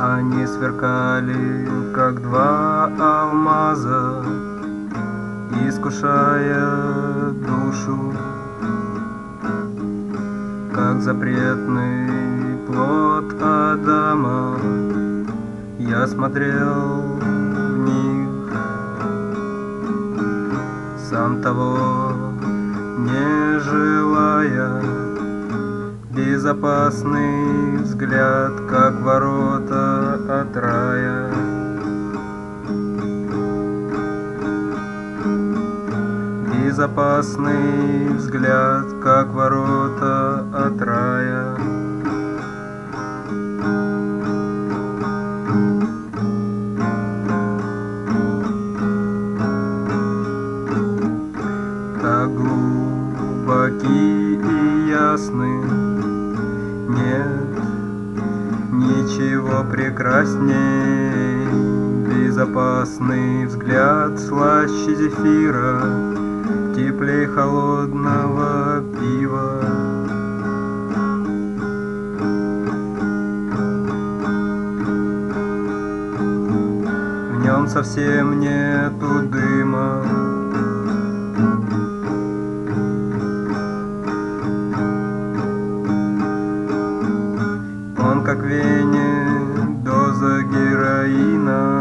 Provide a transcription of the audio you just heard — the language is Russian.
Они сверкали, как два алмаза, искушая душу, как запретный плод Адама. Я смотрел в них, сам того не желая. Безопасный взгляд, как ворота от рая. Безопасный взгляд, как ворота от рая. Так глубоки и ясны, нет ничего прекрасней. Безопасный взгляд слаще зефира, теплей холодного пива. В нем совсем нету дыма, он как в вене доза героина.